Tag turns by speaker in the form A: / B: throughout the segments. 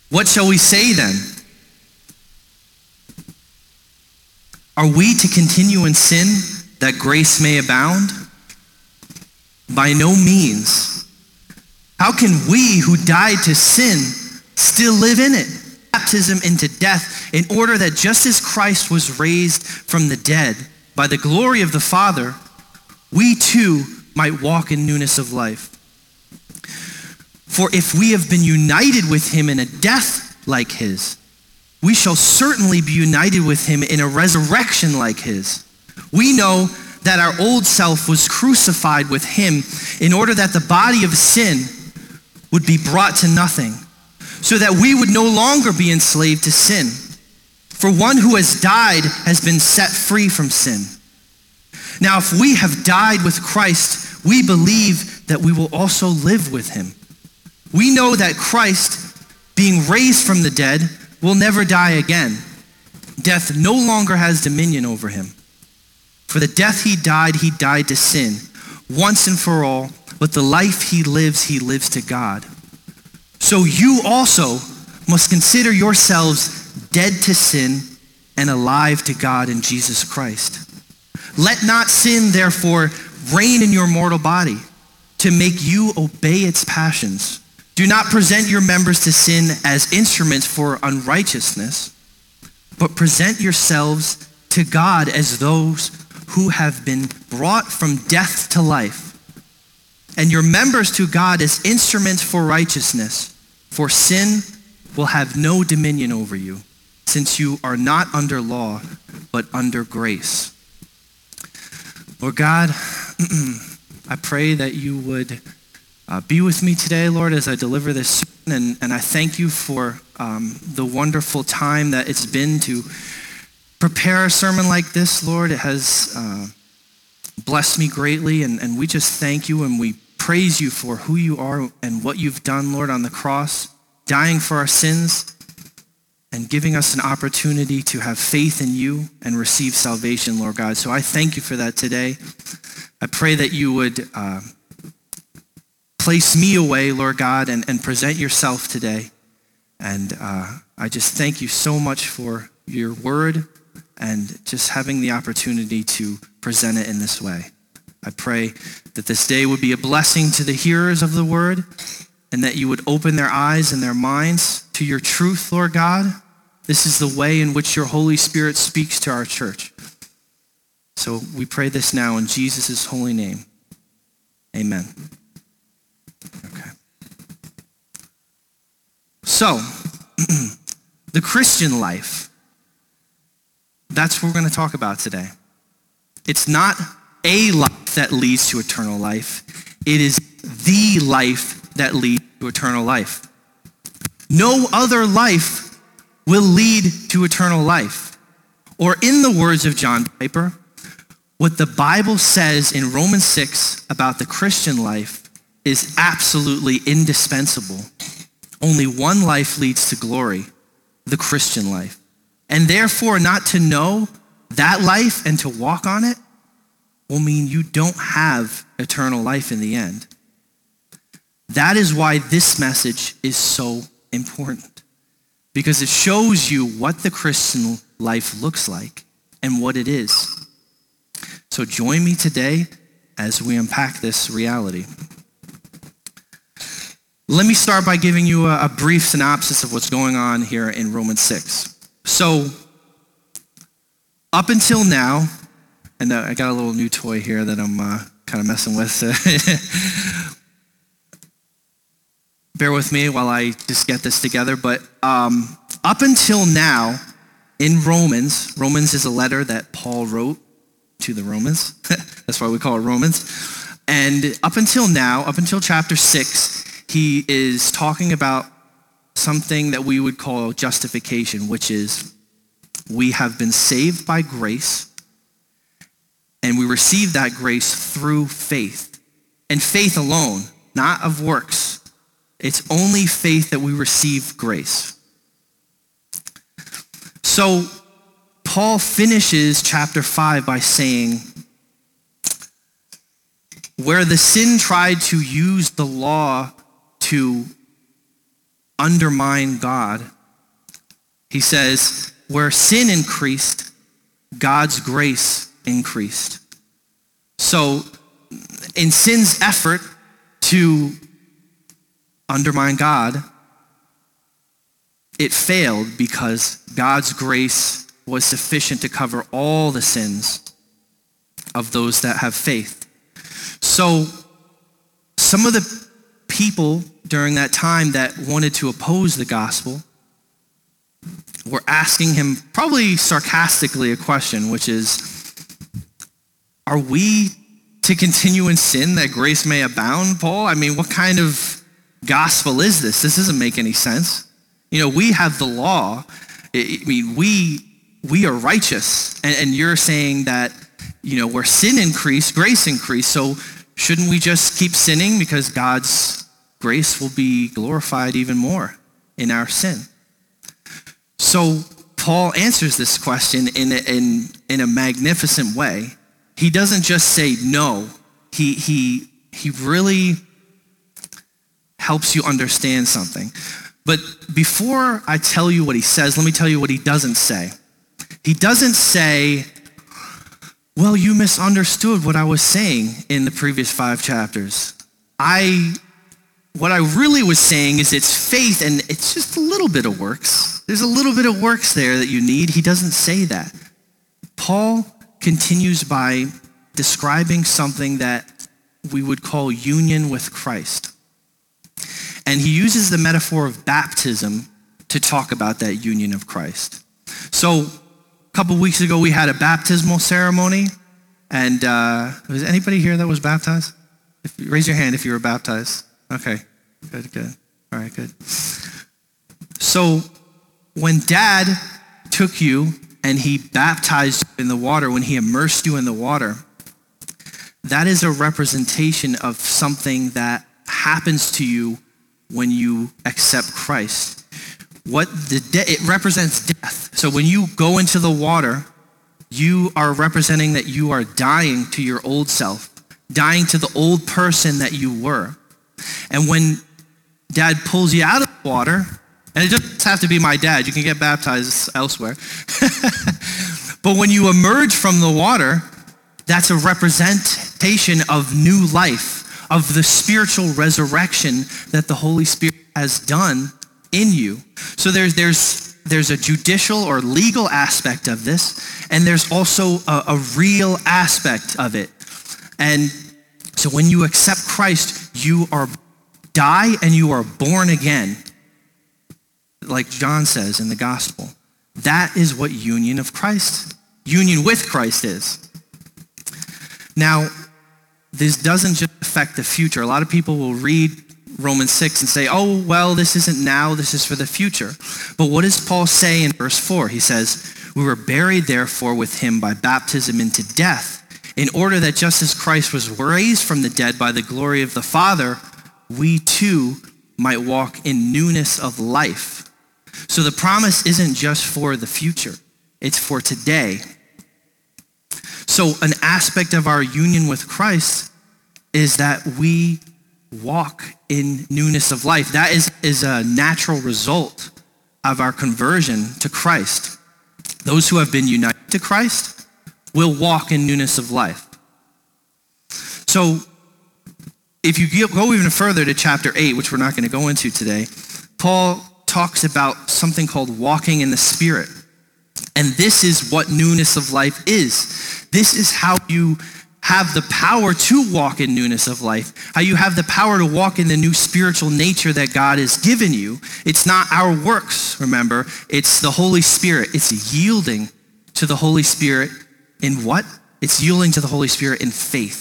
A: What shall we say then? Are we to continue in sin that grace may abound? By no means. How can we who died to sin still live in it? Baptism into death, in order that just as Christ was raised from the dead by the glory of the Father, we too might walk in newness of life. For if we have been united with him in a death like his, we shall certainly be united with him in a resurrection like his. We know that our old self was crucified with him in order that the body of sin would be brought to nothing, so that we would no longer be enslaved to sin. For one who has died has been set free from sin. Now, if we have died with Christ, we believe that we will also live with him. We know that Christ, being raised from the dead, will never die again. Death no longer has dominion over him. For the death he died to sin, once and for all, but the life he lives to God. So you also must consider yourselves dead to sin and alive to God in Jesus Christ. Let not sin, therefore, reign in your mortal body to make you obey its passions. Do not present your members to sin as instruments for unrighteousness, but present yourselves to God as those who have been brought from death to life, and your members to God as instruments for righteousness. For sin will have no dominion over you, since you are not under law, but under grace. Lord God, I pray that you would be with me today, Lord, as I deliver this sermon, and I thank you for the wonderful time that it's been to prepare a sermon like this, Lord. It has blessed me greatly, and we just thank you and we praise you for who you are and what you've done, Lord, on the cross, dying for our sins and giving us an opportunity to have faith in you and receive salvation, Lord God. So I thank you for that today. I pray that you would place me away, Lord God, and present yourself today. And I just thank you so much for your word and just having the opportunity to present it in this way. I pray that this day would be a blessing to the hearers of the word and that you would open their eyes and their minds to your truth, Lord God. This is the way in which your Holy Spirit speaks to our church. So we pray this now in Jesus' holy name. Amen. Okay. So, the Christian life, that's what we're going to talk about today. It's not a life that leads to eternal life. It is the life that leads to eternal life. No other life will lead to eternal life. Or in the words of John Piper, what the Bible says in Romans 6 about the Christian life is absolutely indispensable. Only one life leads to glory, the Christian life. And therefore, not to know that life and to walk on it will mean you don't have eternal life in the end. That is why this message is so important, because it shows you what the Christian life looks like and what it is. So join me today as we unpack this reality. Let me start by giving you a brief synopsis of what's going on here in Romans 6. So, up until now, and I got a little new toy here that I'm kind of messing with. Bear with me while I just get this together. But up until now, in Romans is a letter that Paul wrote to the Romans. That's why we call it Romans. And up until now, up until chapter 6, he is talking about something that we would call justification, which is we have been saved by grace, and we receive that grace through faith. And faith alone, not of works. It's only faith that we receive grace. So Paul finishes chapter 5 by saying, where the sin tried to use the law to undermine God. He says, where sin increased, God's grace increased. So in sin's effort to undermine God, it failed because God's grace was sufficient to cover all the sins of those that have faith. So some of the people during that time that wanted to oppose the gospel were asking him, probably sarcastically, a question, which is, are we to continue in sin that grace may abound, Paul? I mean, what kind of gospel is this? This doesn't make any sense. You know, we have the law. I mean, we are righteous. And you're saying that, you know, where sin increased, grace increased. So shouldn't we just keep sinning because God's grace will be glorified even more in our sin? So Paul answers this question in a magnificent way. He doesn't just say no. He really helps you understand something. But before I tell you what he says, let me tell you what he doesn't say. He doesn't say, well, you misunderstood what I was saying in the previous 5 chapters. What I really was saying is it's faith and it's just a little bit of works. There's a little bit of works there that you need. He doesn't say that. Paul continues by describing something that we would call union with Christ. And he uses the metaphor of baptism to talk about that union of Christ. So a couple weeks ago, we had a baptismal ceremony. And was anybody here that was baptized? Raise your hand if you were baptized. Okay, good. All right, good. So when Dad took you and he baptized you in the water, when he immersed you in the water, that is a representation of something that happens to you when you accept Christ. It represents death. So when you go into the water, you are representing that you are dying to your old self, dying to the old person that you were. And when Dad pulls you out of the water, and it doesn't have to be my dad, you can get baptized elsewhere. But when you emerge from the water, that's a representation of new life, of the spiritual resurrection that the Holy Spirit has done in you. So there's a judicial or legal aspect of this, and there's also a real aspect of it. And so when you accept Christ, you die and you are born again, like John says in the gospel. That is what union with Christ is. Now, this doesn't just affect the future. A lot of people will read Romans 6 and say, oh, well, this isn't now, this is for the future. But what does Paul say in verse 4? He says, we were buried therefore with him by baptism into death, in order that just as Christ was raised from the dead by the glory of the Father, we too might walk in newness of life. So the promise isn't just for the future, it's for today. So an aspect of our union with Christ is that we walk in newness of life. That is a natural result of our conversion to Christ. Those who have been united to Christ will walk in newness of life. So if you go even further to chapter 8, which we're not going to go into today, Paul talks about something called walking in the Spirit. And this is what newness of life is. This is how you have the power to walk in newness of life, how you have the power to walk in the new spiritual nature that God has given you. It's not our works, remember. It's the Holy Spirit. It's yielding to the Holy Spirit in what? It's yielding to the Holy Spirit in faith.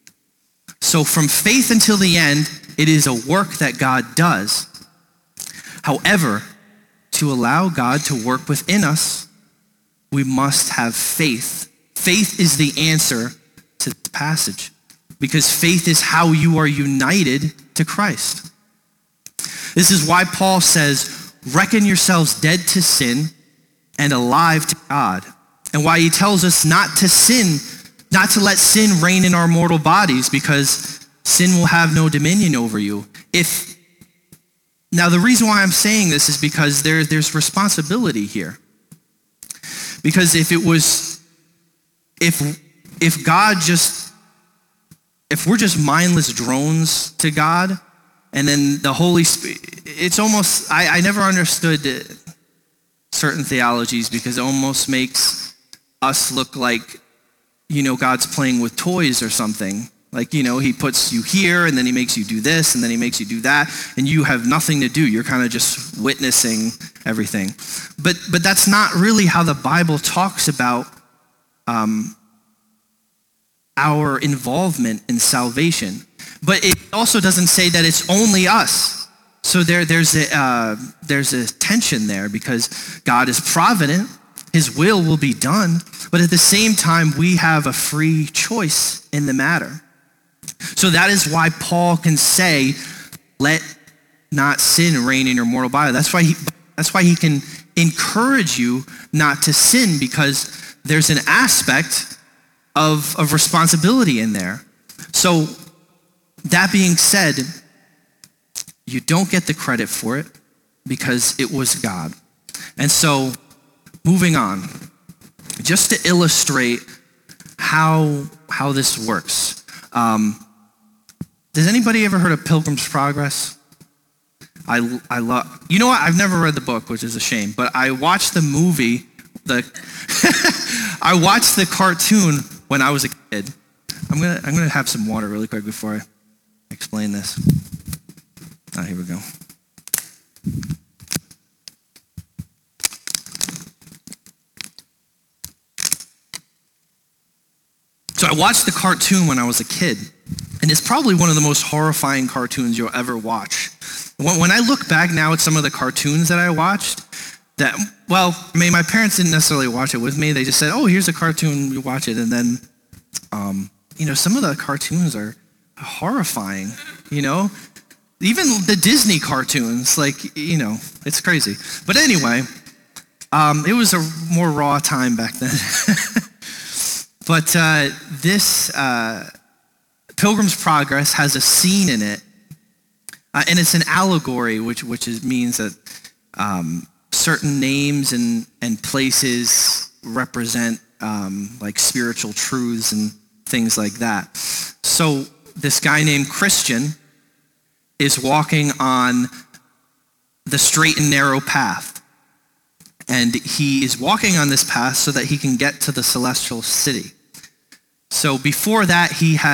A: So from faith until the end, it is a work that God does. However, to allow God to work within us, we must have faith. Faith is the answer to this passage, because faith is how you are united to Christ. This is why Paul says, reckon yourselves dead to sin and alive to God. And why he tells us not to sin, not to let sin reign in our mortal bodies, because sin will have no dominion over you. If Now, the reason why I'm saying this is because there's responsibility here. Because if we're just mindless drones to God, and then the Holy Spirit, it's almost, I never understood certain theologies because it almost makes us look like, God's playing with toys or something. Like, he puts you here, and then he makes you do this, and then he makes you do that, and you have nothing to do. You're kind of just witnessing everything. But that's not really how the Bible talks about our involvement in salvation. But it also doesn't say that it's only us. So there's a tension there because God is provident. His will be done. But at the same time, we have a free choice in the matter. So that is why Paul can say, let not sin reign in your mortal body. That's why he can encourage you not to sin, because there's an aspect of responsibility in there. So that being said, you don't get the credit for it because it was God. And so moving on, just to illustrate how this works. Does anybody ever heard of Pilgrim's Progress? I love, you know what? I've never read the book, which is a shame, but I watched the movie, I watched the cartoon when I was a kid. I'm gonna have some water really quick before I explain this. Here we go. So I watched the cartoon when I was a kid, and it's probably one of the most horrifying cartoons you'll ever watch. When I look back now at some of the cartoons that I watched, my parents didn't necessarily watch it with me. They just said, oh, here's a cartoon, you watch it. And then, some of the cartoons are horrifying, Even the Disney cartoons, it's crazy. But anyway, it was a more raw time back then. But this Pilgrim's Progress has a scene in it, and it's an allegory, which means that certain names and places represent like spiritual truths and things like that. So this guy named Christian is walking on the straight and narrow path. And he is walking on this path so that he can get to the celestial city. So before that,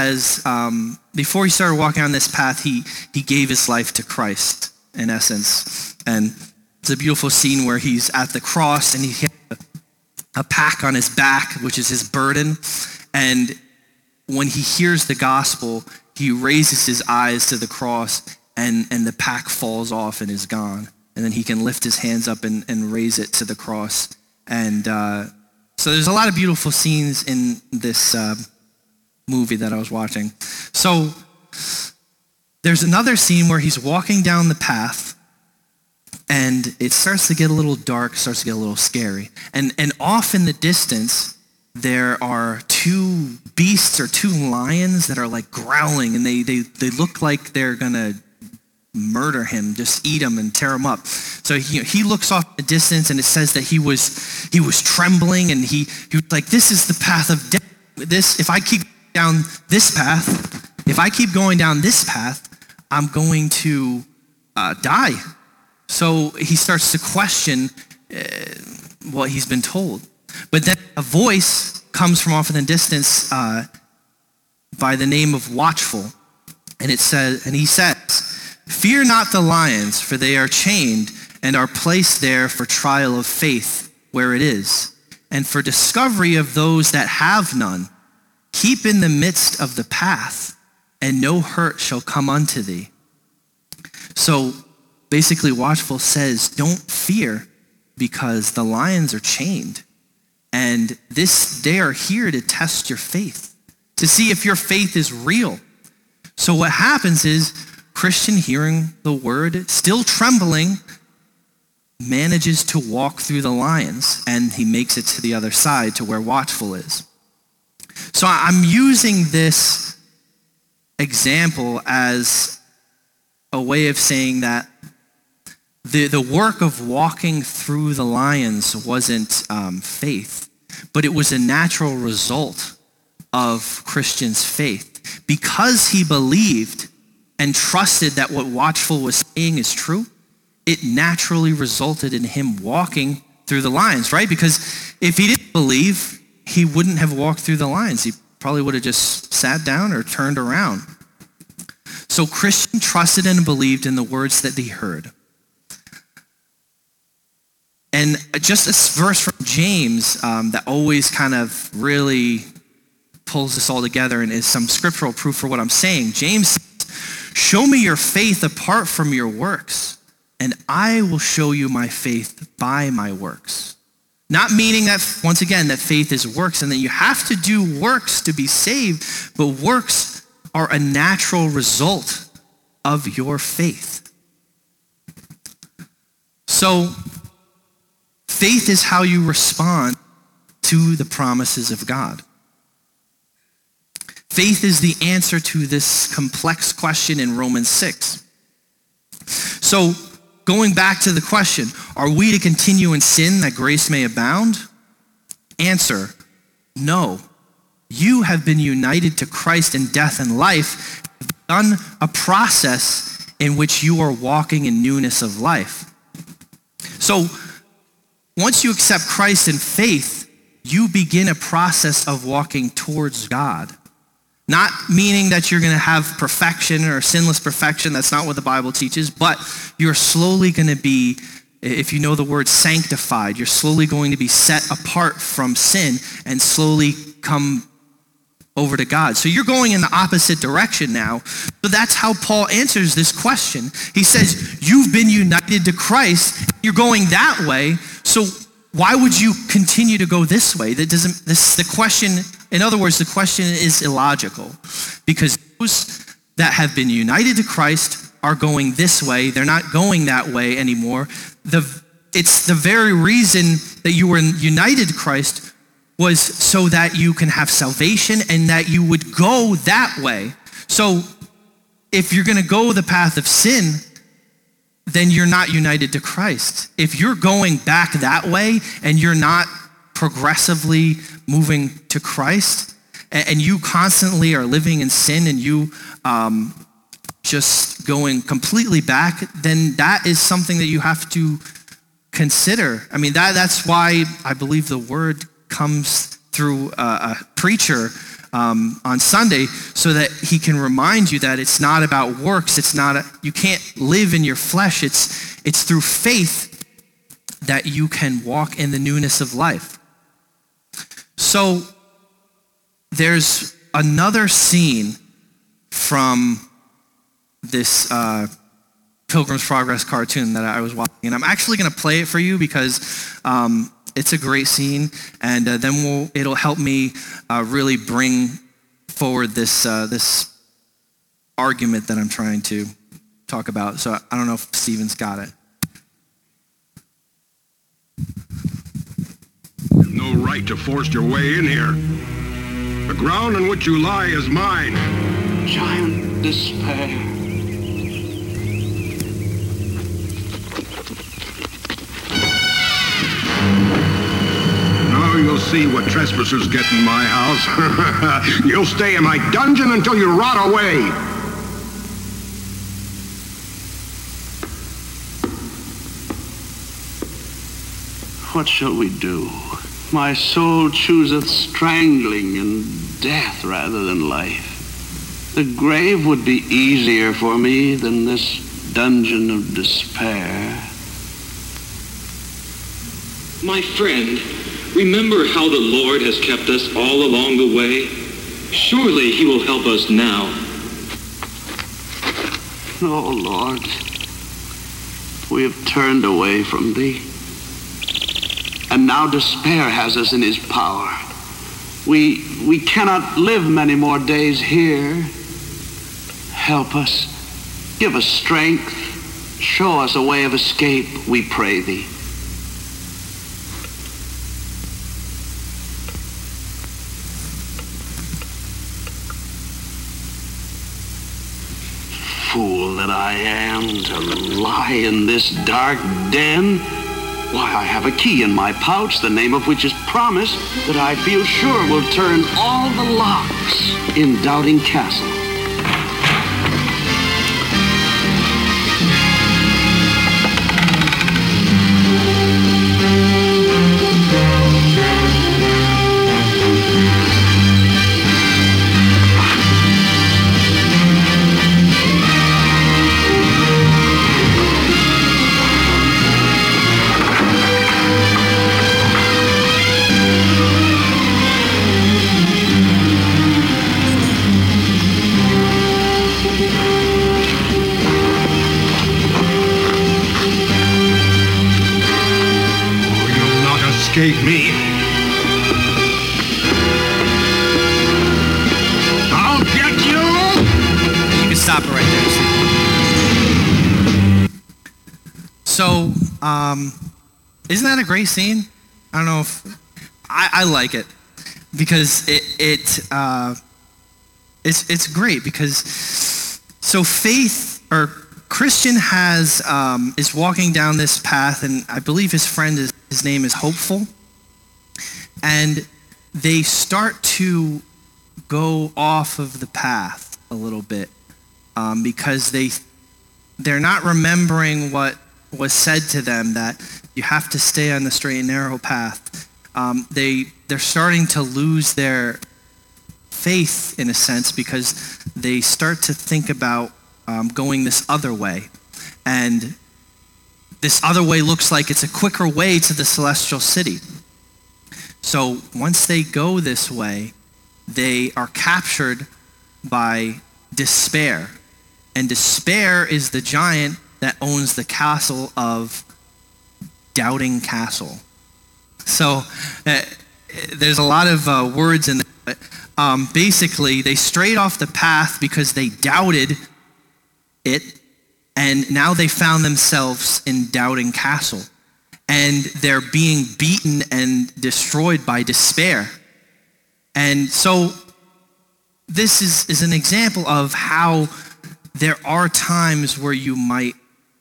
A: before he started walking on this path, he gave his life to Christ, in essence. And it's a beautiful scene where he's at the cross and he has a pack on his back, which is his burden. And when he hears the gospel, he raises his eyes to the cross, and the pack falls off and is gone. And then he can lift his hands up and raise it to the cross. And so there's a lot of beautiful scenes in this movie that I was watching. So there's another scene where he's walking down the path, and it starts to get a little dark, starts to get a little scary. And off in the distance, there are two beasts or two lions that are like growling, and they look like they're gonna murder him, just eat him and tear him up. So he looks off in the distance, and it says that he was trembling, and he was like, this is the path of death. If I keep down this path, I'm going to die. So he starts to question what he's been told. But then a voice comes from off in the distance by the name of Watchful, and he says, "Fear not the lions, for they are chained and are placed there for trial of faith where it is, and for discovery of those that have none. Keep in the midst of the path, and no hurt shall come unto thee." So basically Watchful says, don't fear, because the lions are chained. And they are here to test your faith, to see if your faith is real. So what happens is, Christian, hearing the word, still trembling, manages to walk through the lions, and he makes it to the other side, to where Watchful is. So I'm using this example as a way of saying that The work of walking through the lions wasn't faith, but it was a natural result of Christian's faith. Because he believed and trusted that what Watchful was saying is true, it naturally resulted in him walking through the lions, right? Because if he didn't believe, he wouldn't have walked through the lions. He probably would have just sat down or turned around. So Christian trusted and believed in the words that he heard. And just a verse from James that always kind of really pulls this all together and is some scriptural proof for what I'm saying. James says, show me your faith apart from your works, and I will show you my faith by my works. Not meaning that, once again, that faith is works and that you have to do works to be saved, but works are a natural result of your faith. So, faith is how you respond to the promises of God. Faith is the answer to this complex question in Romans 6. So, going back to the question, are we to continue in sin that grace may abound? Answer, no. You have been united to Christ in death and life, done a process in which you are walking in newness of life. So, once you accept Christ in faith, you begin a process of walking towards God. Not meaning that you're going to have perfection or sinless perfection. That's not what the Bible teaches. But you're slowly going to be, if you know the word sanctified, you're slowly going to be set apart from sin and slowly come over to God. So you're going in the opposite direction now. So that's how Paul answers this question. He says, you've been united to Christ. You're going that way. So why would you continue to go this way? The question, in other words, the question is illogical, because those that have been united to Christ are going this way. They're not going that way anymore. It's the very reason that you were united to Christ was so that you can have salvation and that you would go that way. So if you're going to go the path of sin, then you're not united to Christ. If you're going back that way and you're not progressively moving to Christ, and you constantly are living in sin and you just going completely back, then that is something that you have to consider. I mean, that's why I believe the word comes through a preacher on Sunday, so that he can remind you that it's not about works. You can't live in your flesh. It's through faith that you can walk in the newness of life. So there's another scene from this Pilgrim's Progress cartoon that I was watching, and I'm actually going to play it for you because it's a great scene, and then it'll help me really bring forward this argument that I'm trying to talk about. So I don't know if Steven's got it.
B: You have no right to force your way in here. The ground on which you lie is mine.
C: Giant despair.
B: You'll see what trespassers get in my house. You'll stay in my dungeon until you rot away.
C: What shall we do? My soul chooseth strangling and death rather than life. The grave would be easier for me than this dungeon of despair.
D: My friend, remember how the Lord has kept us all along the way? Surely he will help us now.
C: Oh, Lord, we have turned away from thee. And now despair has us in his power. We cannot live many more days here. Help us. Give us strength. Show us a way of escape, we pray thee. fool that I am to lie in this dark den. Why, I have a key in my pouch, the name of which is Promise, that I feel sure will turn all the locks in Doubting Castle.
B: Escape me. I'll get you!
A: You can stop it right there. So, isn't that a great scene? I don't know if I like it because it's great because so faith or Christian is walking down this path, and I believe his name is Hopeful, and they start to go off of the path a little bit because they're not remembering what was said to them, that you have to stay on the straight and narrow path. They're starting to lose their faith in a sense because they start to think about going this other way, and this other way looks like it's a quicker way to the celestial city. So once they go this way, they are captured by despair. And despair is the giant that owns the castle of Doubting Castle. So there's a lot of words in there. But, basically, they strayed off the path because they doubted it. And now they found themselves in Doubting Castle. And they're being beaten and destroyed by despair. And so this is an example of how there are times where you might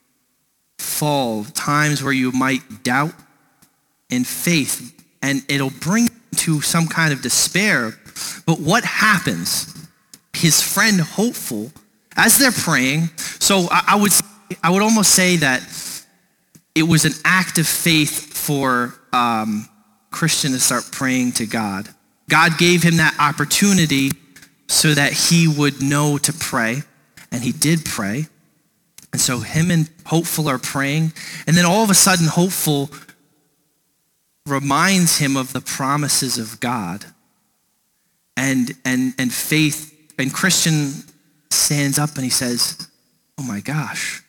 A: fall, times where you might doubt in faith, and it'll bring you to some kind of despair. But what happens? His friend Hopeful, as they're praying, so I would almost say that it was an act of faith for Christian to start praying to God. God gave him that opportunity so that he would know to pray, and he did pray. And so him and Hopeful are praying, and then all of a sudden Hopeful reminds him of the promises of God. And faith, and Christian stands up and he says, oh my gosh,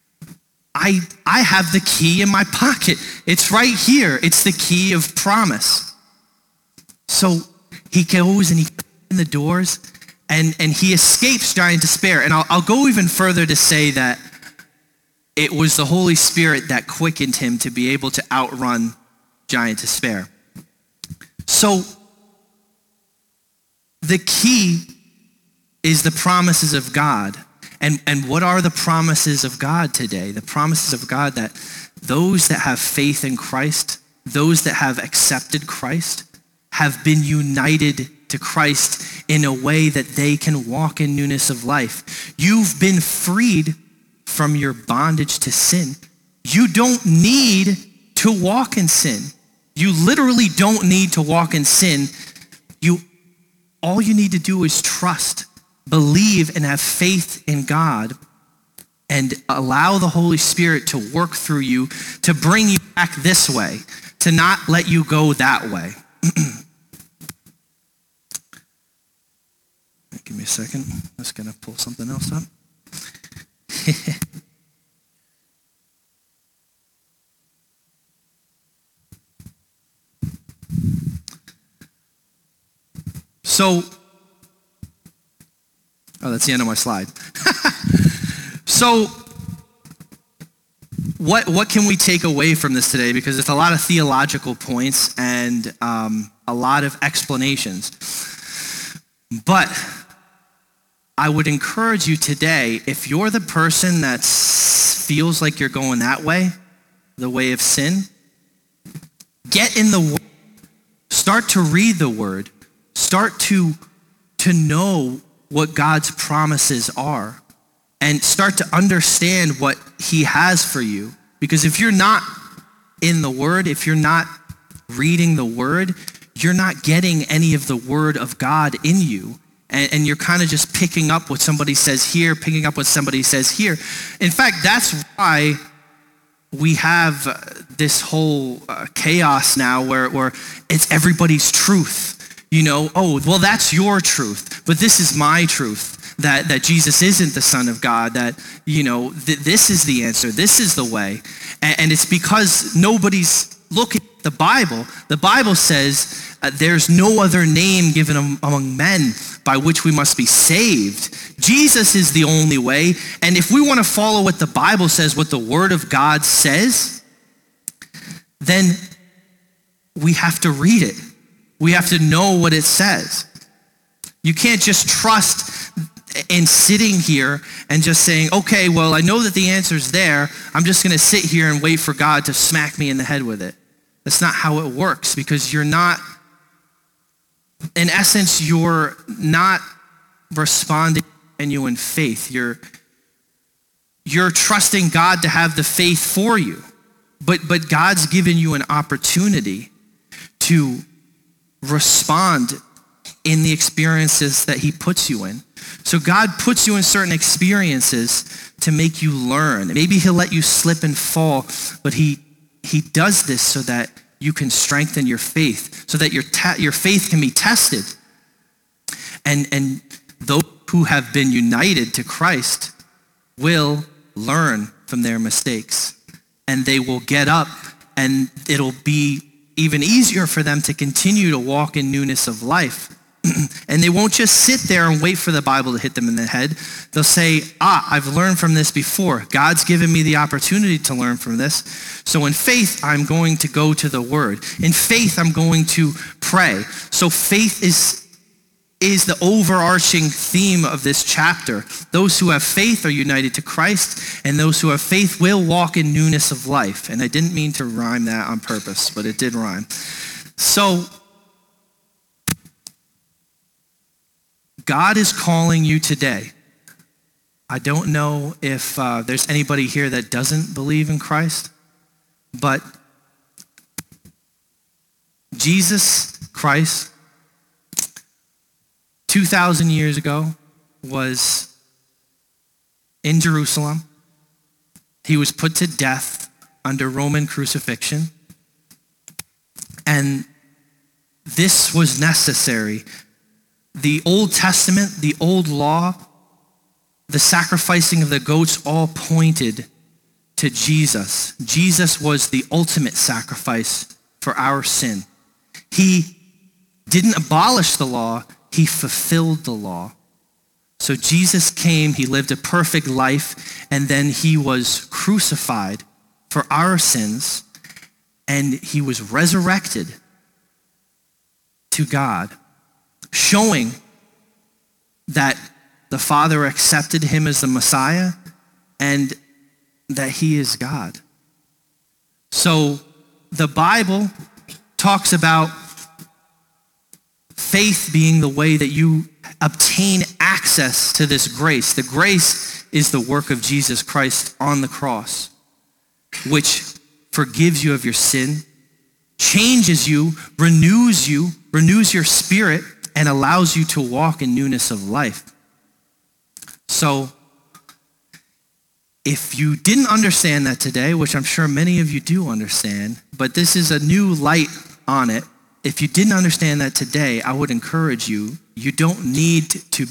A: I have the key in my pocket. It's right here. It's the key of promise. So he goes and he opens the doors and he escapes giant despair. And I'll go even further to say that it was the Holy Spirit that quickened him to be able to outrun giant despair. So the key is the promises of God. And what are the promises of God today? The promises of God that those that have faith in Christ, those that have accepted Christ, have been united to Christ in a way that they can walk in newness of life. You've been freed from your bondage to sin. You don't need to walk in sin. You literally don't need to walk in sin. All you need to do is trust, believe, and have faith in God, and allow the Holy Spirit to work through you to bring you back this way, to not let you go that way. Give me a second. I'm just going to pull something else up. So, that's the end of my slide. So, what can we take away from this today? Because it's a lot of theological points and a lot of explanations. But I would encourage you today, if you're the person that feels like you're going that way, the way of sin, get in the Word. Start to read the Word. Start to know what God's promises are. And start to understand what he has for you. Because if you're not in the Word, if you're not reading the Word, you're not getting any of the Word of God in you. And you're kind of just picking up what somebody says here, picking up what somebody says here. In fact, that's why we have this whole chaos now where it's everybody's truth. You know, oh, well, that's your truth, but this is my truth, that Jesus isn't the Son of God, that, you know, this is the answer, this is the way. And it's because nobody's looking at the Bible. The Bible says there's no other name given among men by which we must be saved. Jesus is the only way. And if we want to follow what the Bible says, what the Word of God says, then we have to read it. We have to know what it says. You can't just trust in sitting here and just saying, okay, well, I know that the answer's there. I'm just going to sit here and wait for God to smack me in the head with it. That's not how it works, because you're not, in essence, you're not responding in genuine faith. You're trusting God to have the faith for you. But God's given you an opportunity to respond in the experiences that he puts you in. So God puts you in certain experiences to make you learn. Maybe he'll let you slip and fall, but he does this so that you can strengthen your faith, so that your faith can be tested. And those who have been united to Christ will learn from their mistakes, and they will get up, and it'll be even easier for them to continue to walk in newness of life. And they won't just sit there and wait for the Bible to hit them in the head. They'll say, I've learned from this before. God's given me the opportunity to learn from this. So in faith, I'm going to go to the Word. In faith, I'm going to pray. So faith is the overarching theme of this chapter. Those who have faith are united to Christ, and those who have faith will walk in newness of life. And I didn't mean to rhyme that on purpose, but it did rhyme. So God is calling you today. I don't know if there's anybody here that doesn't believe in Christ, but Jesus Christ, 2,000 years ago, was in Jerusalem. He was put to death under Roman crucifixion. And this was necessary. The Old Testament, the old law, the sacrificing of the goats all pointed to Jesus. Jesus was the ultimate sacrifice for our sin. He didn't abolish the law, he fulfilled the law. So Jesus came, he lived a perfect life, and then he was crucified for our sins, and he was resurrected to God, showing that the Father accepted him as the Messiah and that he is God. So the Bible talks about faith being the way that you obtain access to this grace. The grace is the work of Jesus Christ on the cross, which forgives you of your sin, changes you, renews your spirit, and allows you to walk in newness of life. So, if you didn't understand that today, which I'm sure many of you do understand, but this is a new light on it. If you didn't understand that today, I would encourage you, you don't need to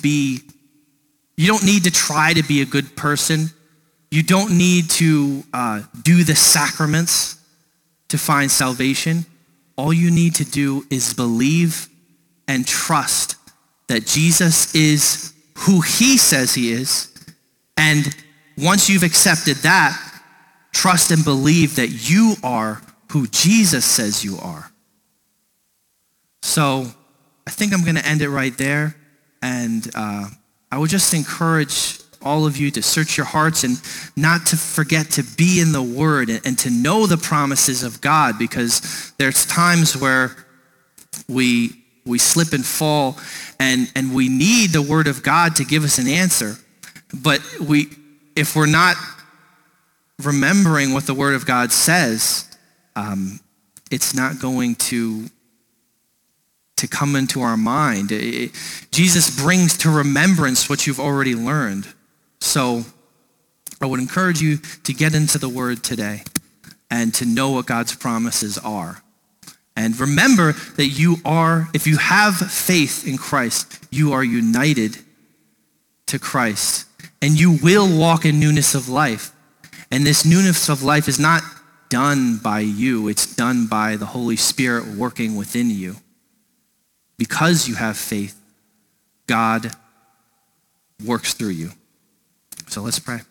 A: try to be a good person. You don't need to do the sacraments to find salvation. All you need to do is believe and trust that Jesus is who he says he is. And once you've accepted that, trust and believe that you are who Jesus says you are. So I think I'm going to end it right there. And I would just encourage all of you to search your hearts and not to forget to be in the Word and to know the promises of God, because there's times where we slip and fall and we need the Word of God to give us an answer. But if we're not remembering what the Word of God says, it's not going to come into our mind. Jesus brings to remembrance what you've already learned. So I would encourage you to get into the Word today and to know what God's promises are. And remember that if you have faith in Christ, you are united to Christ. And you will walk in newness of life. And this newness of life is not done by you. It's done by the Holy Spirit working within you. Because you have faith, God works through you. So let's pray.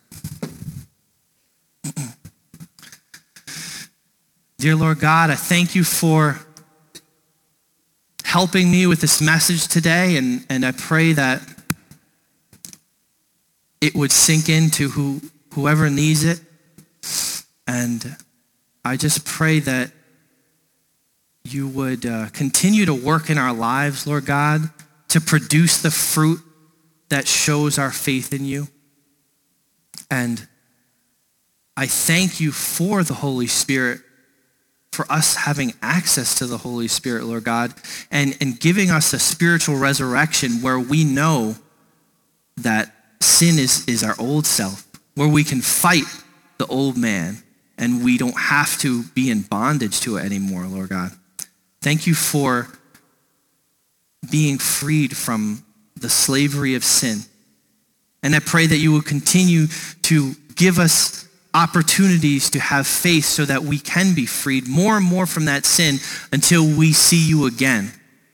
A: Dear Lord God, I thank you for helping me with this message today, and I pray that it would sink into whoever needs it. And I just pray that you would continue to work in our lives, Lord God, to produce the fruit that shows our faith in you. And I thank you for the Holy Spirit, for us having access to the Holy Spirit, Lord God, and giving us a spiritual resurrection where we know that sin is our old self, where we can fight the old man and we don't have to be in bondage to it anymore, Lord God. Thank you for being freed from the slavery of sin. And I pray that you will continue to give us opportunities to have faith so that we can be freed more and more from that sin until we see you again.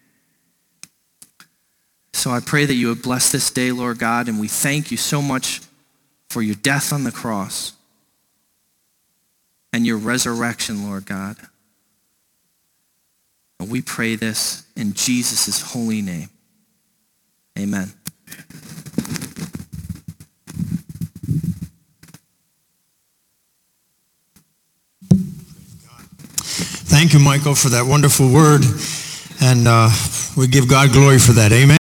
A: So I pray that you would bless this day, Lord God, and we thank you so much for your death on the cross and your resurrection, Lord God. And we pray this in Jesus' holy name. Amen.
E: Thank you, Michael, for that wonderful word. And we give God glory for that. Amen.